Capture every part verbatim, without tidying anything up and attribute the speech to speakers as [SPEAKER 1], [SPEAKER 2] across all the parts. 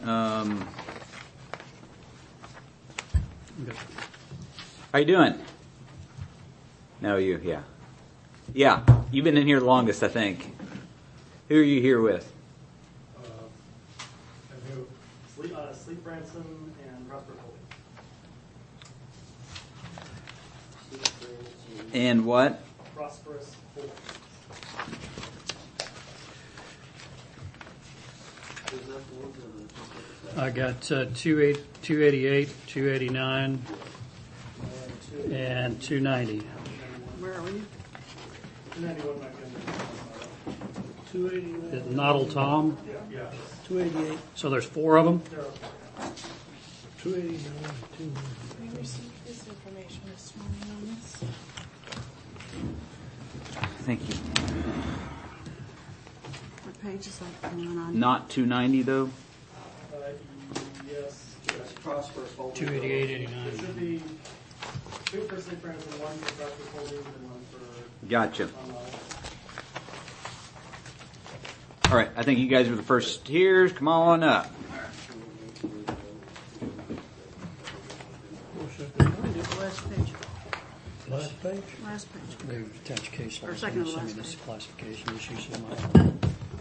[SPEAKER 1] Um, how you doing? No, you, yeah. Yeah, you've been in here the longest, I think. Who are you here with?
[SPEAKER 2] Uh, I do Sleep, uh, Sleep Branson and Prosper Holdings.
[SPEAKER 1] And what?
[SPEAKER 2] Prosperous Holdings.
[SPEAKER 3] I got uh, two eighty-eight, two eighty-nine, and two ninety.
[SPEAKER 4] Where are we?
[SPEAKER 2] two ninety-one might be
[SPEAKER 3] two eighty-nine. Noddle Tom.
[SPEAKER 2] Yeah, yeah.
[SPEAKER 3] two eighty-eight. So there's four of them?
[SPEAKER 2] They're okay.
[SPEAKER 3] two eighty-nine, two ninety.
[SPEAKER 4] We received this information this morning on this.
[SPEAKER 1] Thank you.
[SPEAKER 4] What page is that going on?
[SPEAKER 1] Not two ninety though?
[SPEAKER 2] Uh, yes. Yes. Prosperous Holdings.
[SPEAKER 3] two eighty-eight,
[SPEAKER 2] It
[SPEAKER 3] eighty-nine.
[SPEAKER 2] should be two for Sleep Branson, one for Prosperous Holdings, and one for
[SPEAKER 1] Gotcha.
[SPEAKER 2] um,
[SPEAKER 1] All right, I think you guys are the first here. Come on up.
[SPEAKER 4] Last page.
[SPEAKER 3] Last page?
[SPEAKER 4] Last page.
[SPEAKER 3] They attach case law.
[SPEAKER 4] Or second to
[SPEAKER 3] Send me
[SPEAKER 4] last
[SPEAKER 3] this
[SPEAKER 4] page.
[SPEAKER 3] classification issue. So my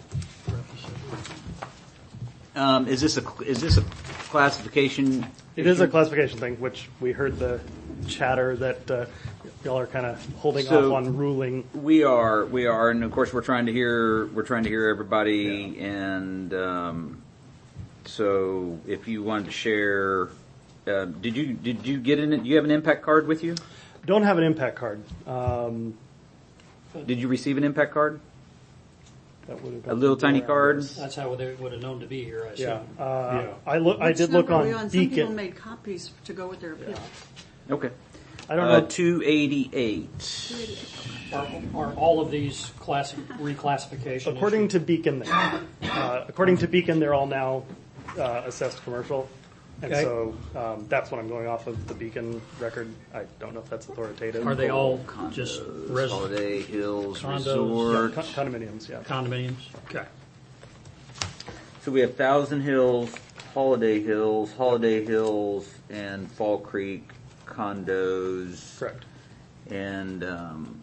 [SPEAKER 1] Um, is this a is this a classification?
[SPEAKER 2] It is a classification thing, which we heard the chatter that uh, y'all are kind of holding
[SPEAKER 1] So-
[SPEAKER 2] off on ruling.
[SPEAKER 1] We are, we are, and of course we're trying to hear, we're trying to hear everybody, and um, so if you wanted to share, uh, did you did you get in? Do you have an impact card with you?
[SPEAKER 2] Don't have an impact card. Um,
[SPEAKER 1] Did you receive an impact card?
[SPEAKER 2] that would have
[SPEAKER 1] A
[SPEAKER 2] gone
[SPEAKER 1] little
[SPEAKER 2] to
[SPEAKER 1] tiny
[SPEAKER 2] your
[SPEAKER 1] card?
[SPEAKER 2] address.
[SPEAKER 3] That's how they would have known to be here, I
[SPEAKER 2] Yeah.
[SPEAKER 3] assume.
[SPEAKER 2] Uh, I look. I
[SPEAKER 4] Which
[SPEAKER 2] did look
[SPEAKER 4] number are we
[SPEAKER 2] on
[SPEAKER 4] Some people
[SPEAKER 2] Beacon.
[SPEAKER 4] made copies to go with their appeal.
[SPEAKER 1] Okay.
[SPEAKER 2] I don't
[SPEAKER 1] Uh,
[SPEAKER 2] know.
[SPEAKER 1] two eighty-eight.
[SPEAKER 3] Are, are all of these class, reclassification
[SPEAKER 2] According
[SPEAKER 3] issues?
[SPEAKER 2] to Beacon, they are. uh, according to Beacon, they're all now uh, assessed commercial, and
[SPEAKER 3] Okay.
[SPEAKER 2] so um, that's what I'm going off of the Beacon record. I don't know if that's authoritative.
[SPEAKER 3] Are they all
[SPEAKER 1] Condos,
[SPEAKER 3] just res-
[SPEAKER 1] Holiday Hills
[SPEAKER 3] Condos,
[SPEAKER 2] Yeah,
[SPEAKER 1] Resort.
[SPEAKER 2] con- condominiums? Yeah.
[SPEAKER 3] condominiums? Okay.
[SPEAKER 1] So we have Thousand Hills, Holiday Hills, Holiday Hills, and Fall Creek condos.
[SPEAKER 2] Correct.
[SPEAKER 1] And um,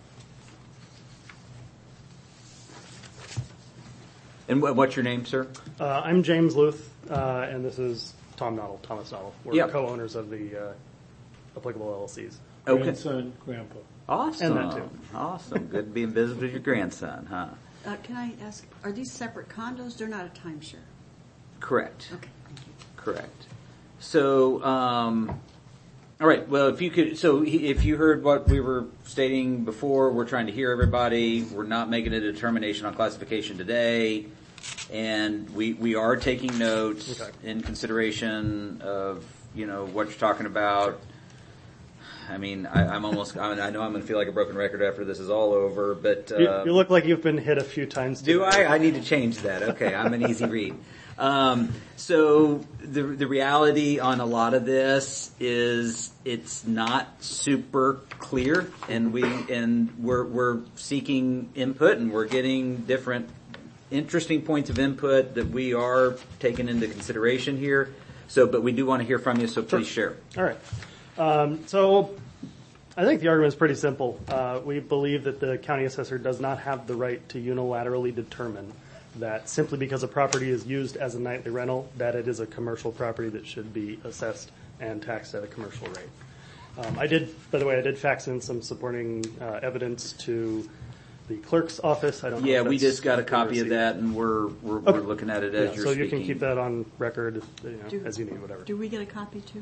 [SPEAKER 1] and what, what's your name, sir?
[SPEAKER 2] Uh, I'm James Luth, uh, and this is Tom Noddle, Thomas Noddle. We're
[SPEAKER 1] Yep.
[SPEAKER 2] co-owners of the uh, applicable L L Cs.
[SPEAKER 1] Okay.
[SPEAKER 5] Grandson, grandpa.
[SPEAKER 1] Awesome.
[SPEAKER 2] And that too.
[SPEAKER 1] Awesome. Good being visited with your grandson, huh?
[SPEAKER 4] Uh, can I ask, are these separate condos? They're not a timeshare.
[SPEAKER 1] Correct.
[SPEAKER 4] Okay, thank you.
[SPEAKER 1] Correct. So, um, all right. Well, if you could, so he- if you heard what we were stating before, we're trying to hear everybody. We're not making a determination on classification today, and we we are taking notes
[SPEAKER 2] Okay.
[SPEAKER 1] in consideration of you know what you're talking about. I mean, I, I'm almost. I, mean, I know I'm going to feel like a broken record after this is all over, but uh,
[SPEAKER 2] You, you look like you've been hit a few times.
[SPEAKER 1] do
[SPEAKER 2] today.
[SPEAKER 1] I? I need to change that. Okay, I'm an easy read. Um, so the the reality on a lot of this is it's not super clear, and we and we're we're seeking input, and we're getting different interesting points of input that we are taking into consideration here. So, but we do want to hear from you. So please share.
[SPEAKER 2] All right. Um, so I think the argument is pretty simple. Uh, we believe that the county assessor does not have the right to unilaterally determine that simply because a property is used as a nightly rental, that it is a commercial property that should be assessed and taxed at a commercial rate. Um, I did, by the way, I did fax in some supporting uh, evidence to the clerk's office. I don't know.
[SPEAKER 1] Yeah,
[SPEAKER 2] if
[SPEAKER 1] we
[SPEAKER 2] that's
[SPEAKER 1] just got a
[SPEAKER 2] been
[SPEAKER 1] copy of
[SPEAKER 2] received.
[SPEAKER 1] that, and we're we're,
[SPEAKER 2] Okay.
[SPEAKER 1] we're looking at it as
[SPEAKER 2] Yeah,
[SPEAKER 1] you're
[SPEAKER 2] so
[SPEAKER 1] speaking.
[SPEAKER 2] you can keep that on record, you know,
[SPEAKER 4] Do-
[SPEAKER 2] as you need, whatever.
[SPEAKER 4] Do we get a copy too?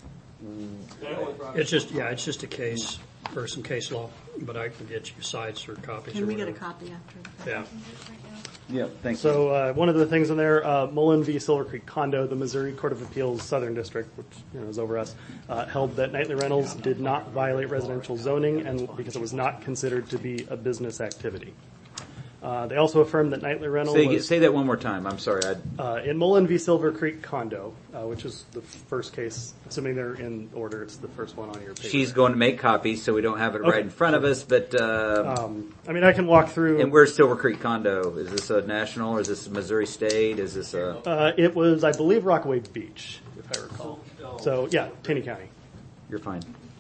[SPEAKER 3] It's just, yeah, it's just a case, or some case law, but I can get you sites or copies or
[SPEAKER 4] Can we get a
[SPEAKER 3] whatever.
[SPEAKER 4] copy after?
[SPEAKER 3] Yeah.
[SPEAKER 1] Yeah, thank you.
[SPEAKER 2] So uh, one of the things in there, uh, Mullen v. Silver Creek Condo, the Missouri Court of Appeals Southern District, which you know, is over us, uh, held that nightly rentals did not violate residential zoning and because it was not considered to be a business activity. Uh, they also affirmed that nightly rental
[SPEAKER 1] Say,
[SPEAKER 2] was
[SPEAKER 1] say that one more time. I'm sorry. I,
[SPEAKER 2] uh, in Mullen v. Silver Creek Condo, uh, which is the first case. Assuming they're in order, it's the first one on your paper.
[SPEAKER 1] she's going to make copies, so we don't have it
[SPEAKER 2] Okay.
[SPEAKER 1] right in front of us. But uh,
[SPEAKER 2] Um, I mean, I can walk through.
[SPEAKER 1] and where's Silver Creek Condo? Is this a national, or is this Missouri State? Is this a?
[SPEAKER 2] Uh, it was, I believe, Rockaway Beach, if I recall. So, yeah, Taney County.
[SPEAKER 1] You're fine.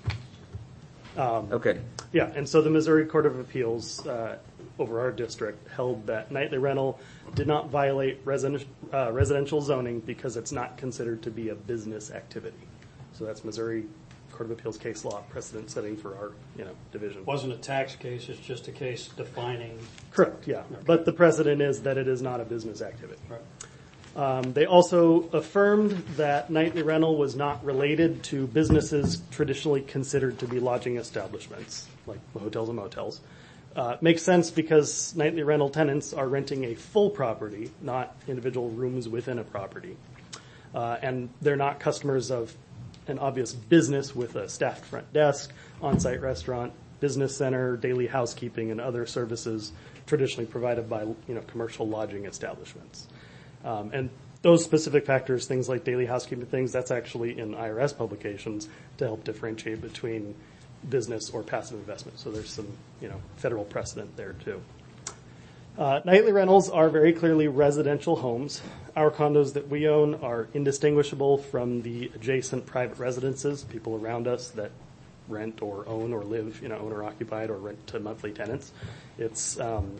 [SPEAKER 2] Um,
[SPEAKER 1] Okay.
[SPEAKER 2] Yeah, and so the Missouri Court of Appeals uh, over our district held that nightly rental did not violate resen- uh, residential zoning because it's not considered to be a business activity. So that's Missouri Court of Appeals case law precedent setting for our, you know, division.
[SPEAKER 3] Wasn't a tax case, it's just a case defining.
[SPEAKER 2] Correct, yeah. But the precedent is that it is not a business activity.
[SPEAKER 3] Right.
[SPEAKER 2] Um, they also affirmed that nightly rental was not related to businesses traditionally considered to be lodging establishments, like hotels and motels. Uh, makes sense because nightly rental tenants are renting a full property, not individual rooms within a property. Uh, and they're not customers of an obvious business with a staffed front desk, on-site restaurant, business center, daily housekeeping, and other services traditionally provided by, you know, commercial lodging establishments. Um, and those specific factors, things like daily housekeeping things, that's actually in I R S publications to help differentiate between business or passive investment. So there's some, you know, federal precedent there too. Uh, nightly rentals are very clearly residential homes. Our condos that we own are indistinguishable from the adjacent private residences, people around us that rent or own or live, you know, owner occupied or rent to monthly tenants. It's, um,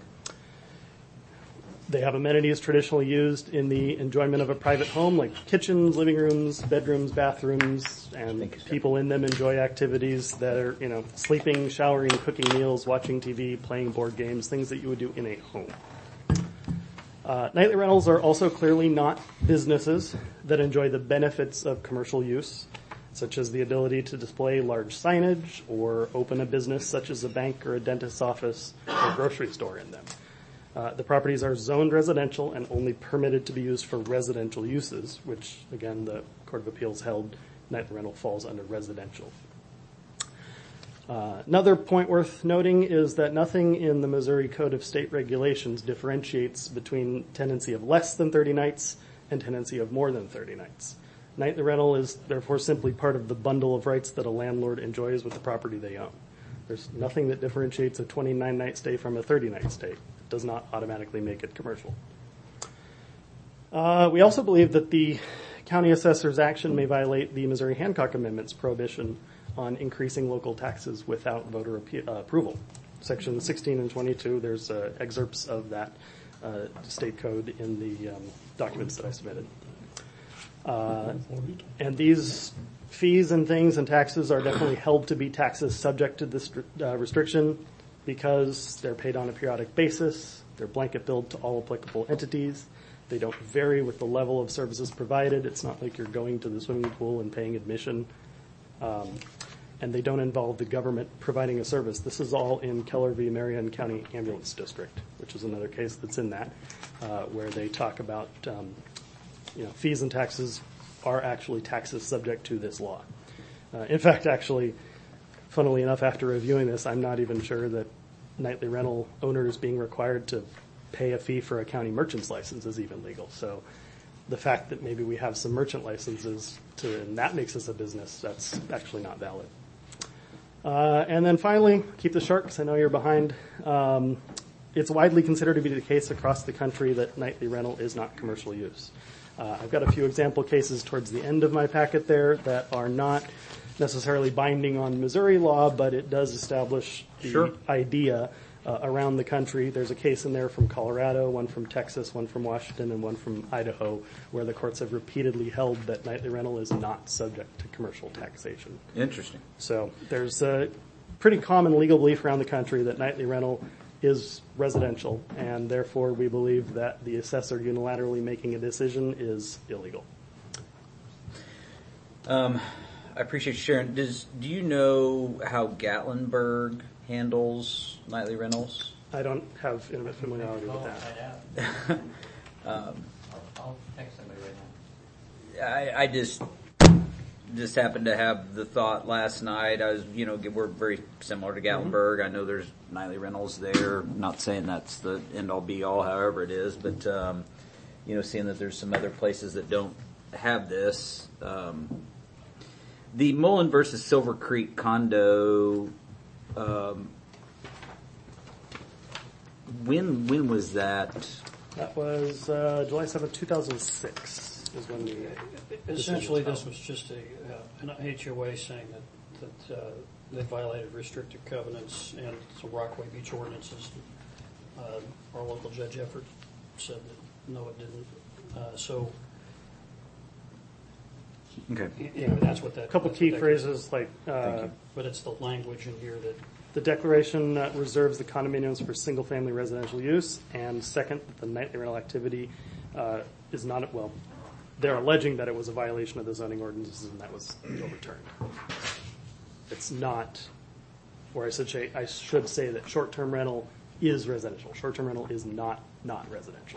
[SPEAKER 2] They have amenities traditionally used in the enjoyment of a private home, like kitchens, living rooms, bedrooms, bathrooms, and people in them enjoy activities that are, you know, sleeping, showering, cooking meals, watching T V, playing board games, things that you would do in a home. Uh, nightly rentals are also clearly not businesses that enjoy the benefits of commercial use, such as the ability to display large signage or open a business such as a bank or a dentist's office or grocery store in them. Uh, the properties are zoned residential and only permitted to be used for residential uses, which, again, the Court of Appeals held nightly rental falls under residential. Uh, another point worth noting is that nothing in the Missouri Code of State Regulations differentiates between tenancy of less than thirty nights and tenancy of more than thirty nights. Nightly rental is therefore simply part of the bundle of rights that a landlord enjoys with the property they own. There's nothing that differentiates a twenty-nine night stay from a thirty night stay. It does not automatically make it commercial. Uh, we also believe that the county assessor's action may violate the Missouri Hancock Amendment's prohibition on increasing local taxes without voter appe- uh, approval. Section sixteen and twenty-two, there's uh, excerpts of that uh, state code in the um, documents that I submitted. Uh, and these fees and things and taxes are definitely held to be taxes subject to this uh, restriction because they're paid on a periodic basis. They're blanket billed to all applicable entities. They don't vary with the level of services provided. It's not like you're going to the swimming pool and paying admission. Um, and they don't involve the government providing a service. This is all in Keller v. Marion County Ambulance District, which is another case that's in that, uh, where they talk about um, you know, fees and taxes are actually taxes subject to this law. Uh, in fact, actually, funnily enough, after reviewing this, I'm not even sure that nightly rental owners being required to pay a fee for a county merchant's license is even legal. So the fact that maybe we have some merchant licenses to, and that makes us a business, that's actually not valid. Uh, and then finally, keep this short because I know you're behind. Um, it's widely considered to be the case across the country that nightly rental is not commercial use. Uh, I've got a few example cases towards the end of my packet there that are not necessarily binding on Missouri law, but it does establish the
[SPEAKER 1] Sure.
[SPEAKER 2] idea uh, around the country. There's a case in there from Colorado, one from Texas, one from Washington, and one from Idaho, where the courts have repeatedly held that nightly rental is not subject to commercial taxation.
[SPEAKER 1] Interesting.
[SPEAKER 2] So there's a pretty common legal belief around the country that nightly rental is residential, and therefore we believe that the assessor unilaterally making a decision is illegal.
[SPEAKER 1] Um, I appreciate you sharing. Does do you know how Gatlinburg handles nightly rentals?
[SPEAKER 2] I don't have intimate familiarity with that.
[SPEAKER 1] um,
[SPEAKER 5] I'll, I'll text somebody right now.
[SPEAKER 1] I, I just just happened to have the thought last night. I was, you know, we're very similar to Gatlinburg. Mm-hmm. I know there's nightly rentals there. Not saying that's the end all be all, however it is, but, um, you know, seeing that there's some other places that don't have this. Um, the Mullen versus Silver Creek condo, um, when, when was that?
[SPEAKER 2] That was, uh, July seventh, two thousand six is when the.
[SPEAKER 3] Essentially, this was just a, uh, an H O A saying that, that, uh, they violated restrictive covenants and some Rockaway Beach ordinances. Uh, our local judge Effort said that no, it didn't. Uh, so,
[SPEAKER 1] Okay.
[SPEAKER 3] anyway, that's what that.
[SPEAKER 2] A couple
[SPEAKER 3] that's
[SPEAKER 2] key
[SPEAKER 3] what that-
[SPEAKER 2] phrases like, uh,
[SPEAKER 3] But it's the language in here that,
[SPEAKER 2] the declaration uh, reserves the condominiums for single-family residential use, and second, that the nightly rental activity uh, is not, well, they're alleging that it was a violation of the zoning ordinances and that was overturned. It's not, or I should say, I should say that short-term rental is residential. Short-term rental is not not residential.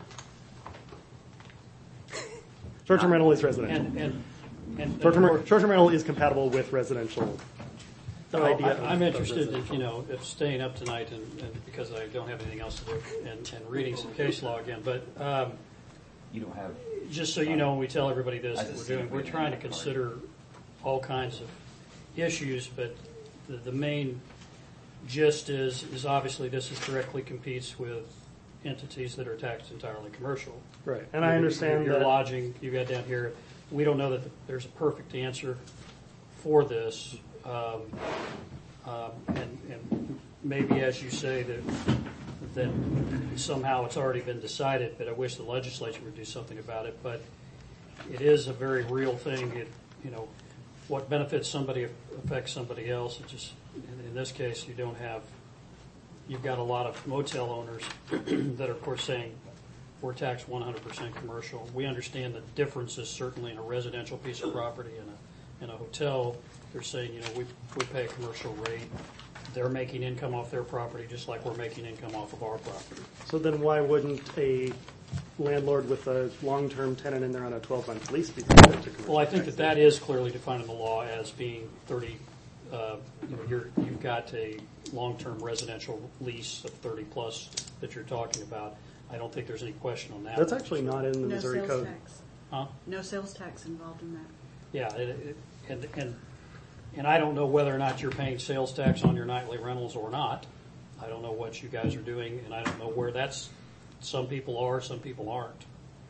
[SPEAKER 2] Short-term rental is residential.
[SPEAKER 3] and, and, and.
[SPEAKER 2] Short-term short-term rental is compatible with residential. The
[SPEAKER 3] So
[SPEAKER 2] idea
[SPEAKER 3] I,
[SPEAKER 2] of-
[SPEAKER 3] I'm
[SPEAKER 2] of
[SPEAKER 3] interested that,
[SPEAKER 2] residential.
[SPEAKER 3] you know, if staying up tonight and, and because I don't have anything else to do and, and reading some case law again, but, um,
[SPEAKER 1] You don't have.
[SPEAKER 3] just so you know, when we tell everybody this,
[SPEAKER 1] I
[SPEAKER 3] that we're
[SPEAKER 1] just
[SPEAKER 3] doing,
[SPEAKER 1] see it
[SPEAKER 3] we're
[SPEAKER 1] written
[SPEAKER 3] trying to
[SPEAKER 1] on the card.
[SPEAKER 3] consider all kinds of issues, but the, the main gist is, is obviously this is directly competes with entities that are taxed entirely commercial.
[SPEAKER 2] Right, and I understand
[SPEAKER 3] Your
[SPEAKER 2] that.
[SPEAKER 3] lodging, you got down here, we don't know that there's a perfect answer for this. Um, um, and, and maybe, as you say, that that somehow it's already been decided, but I wish the legislature would do something about it. But it is a very real thing. It, you know, what benefits somebody affects somebody else. It just, in, in this case, you don't have, you've got a lot of motel owners that are, of course, saying we're taxed one hundred percent commercial. We understand the differences certainly in a residential piece of property and a, in a hotel. They're saying, you know, we, we pay a commercial rate. They're making income off their property just like we're making income off of our property.
[SPEAKER 2] So then why wouldn't a landlord with a long-term tenant in there on a twelve-month lease be subject to commercial
[SPEAKER 3] Well, I think that
[SPEAKER 2] tax?
[SPEAKER 3] that is clearly defined in the law as being thirty, uh, you know, you're, you've got a long-term residential lease of thirty plus that you're talking about. I don't think there's any question on that.
[SPEAKER 2] That's actually not in the
[SPEAKER 4] No
[SPEAKER 2] Missouri
[SPEAKER 4] sales
[SPEAKER 2] Code.
[SPEAKER 4] tax.
[SPEAKER 3] Huh?
[SPEAKER 4] No sales tax involved in that.
[SPEAKER 3] Yeah, it, it, and, and, and I don't know whether or not you're paying sales tax on your nightly rentals or not. I don't know what you guys are doing, and I don't know where that's, some people are, some people aren't.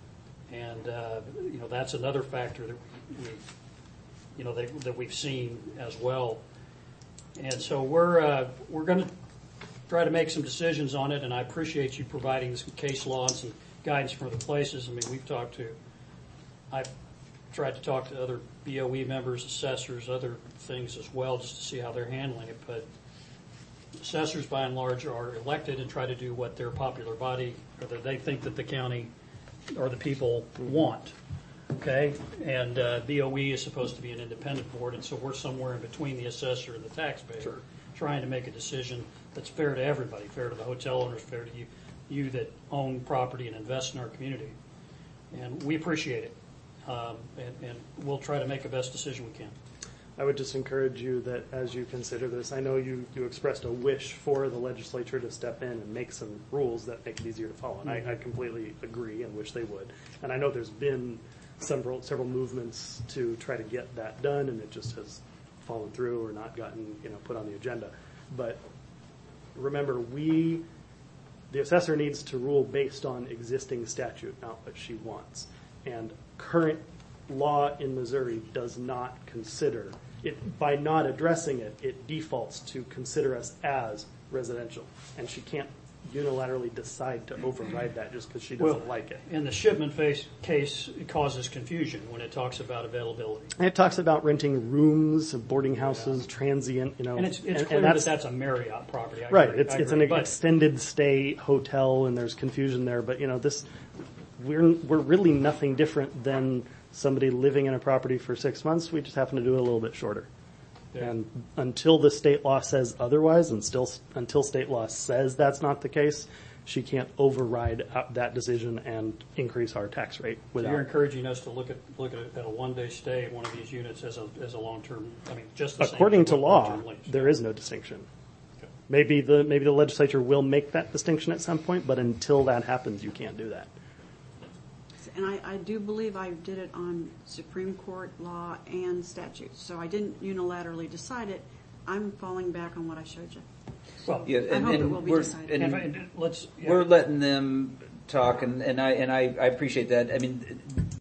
[SPEAKER 3] And, uh, you know, that's another factor that we, you know, they, that we've seen as well. And so we're, uh, we're going to try to make some decisions on it, and I appreciate you providing some case law and some guidance from other places. I mean, we've talked to, I've tried to talk to other B O E members, assessors, other things as well, just to see how they're handling it. But assessors, by and large, are elected and try to do what their popular body, or that they think that the county or the people want. Okay? And uh, B O E is supposed to be an independent board, and so we're somewhere in between the assessor and the taxpayer,
[SPEAKER 2] Sure.
[SPEAKER 3] trying to make a decision that's fair to everybody, fair to the hotel owners, fair to you, you that own property and invest in our community. And we appreciate it. Um, and, and we'll try to make the best decision we can.
[SPEAKER 2] I would just encourage you that as you consider this, I know you, you expressed a wish for the legislature to step in and make some rules that make it easier to follow, and I, I completely agree and wish they would. And I know there's been several several movements to try to get that done, and it just has fallen through or not gotten, you know, put on the agenda. But remember, we, the assessor needs to rule based on existing statute, not what she wants. And current law in Missouri does not consider it. By not addressing it, it defaults to consider us as residential, and she can't unilaterally decide to override that just because she doesn't
[SPEAKER 3] Well,
[SPEAKER 2] like it.
[SPEAKER 3] In the shipment phase case, it causes confusion when it talks about availability.
[SPEAKER 2] And it talks about renting rooms, boarding houses, transient, you know.
[SPEAKER 3] And it's, it's
[SPEAKER 2] and- and
[SPEAKER 3] clear that
[SPEAKER 2] that's-
[SPEAKER 3] that's a Marriott property. I
[SPEAKER 2] Right,
[SPEAKER 3] agree.
[SPEAKER 2] it's
[SPEAKER 3] I
[SPEAKER 2] it's
[SPEAKER 3] agree.
[SPEAKER 2] an
[SPEAKER 3] But-
[SPEAKER 2] extended stay hotel, and there's confusion there. But you know, this we're we're really nothing different than somebody living in a property for six months. We just happen to do it a little bit shorter.
[SPEAKER 3] Yeah.
[SPEAKER 2] And until the state law says otherwise, and still until state law says that's not the case, she can't override out that decision and increase our tax rate
[SPEAKER 3] So
[SPEAKER 2] without.
[SPEAKER 3] you're encouraging us to look at, look at, at a one-day stay at one of these units as a, as a long-term, I mean, just the same.
[SPEAKER 2] According
[SPEAKER 3] as
[SPEAKER 2] to
[SPEAKER 3] a
[SPEAKER 2] law,
[SPEAKER 3] long-term lease.
[SPEAKER 2] there is no distinction.
[SPEAKER 3] Okay.
[SPEAKER 2] Maybe the maybe the legislature will make that distinction at some point, but until that happens, you can't do that.
[SPEAKER 4] And I, I do believe I did it on Supreme Court law and statutes. So I didn't unilaterally decide it. I'm falling back on what I showed you.
[SPEAKER 3] Well,
[SPEAKER 1] Yeah,
[SPEAKER 4] I
[SPEAKER 1] and,
[SPEAKER 4] hope it
[SPEAKER 1] and
[SPEAKER 4] will be
[SPEAKER 1] we're,
[SPEAKER 4] decided.
[SPEAKER 1] and
[SPEAKER 3] and, and let's, yeah.
[SPEAKER 1] we're letting them talk, and, and I and I, I appreciate that. I mean,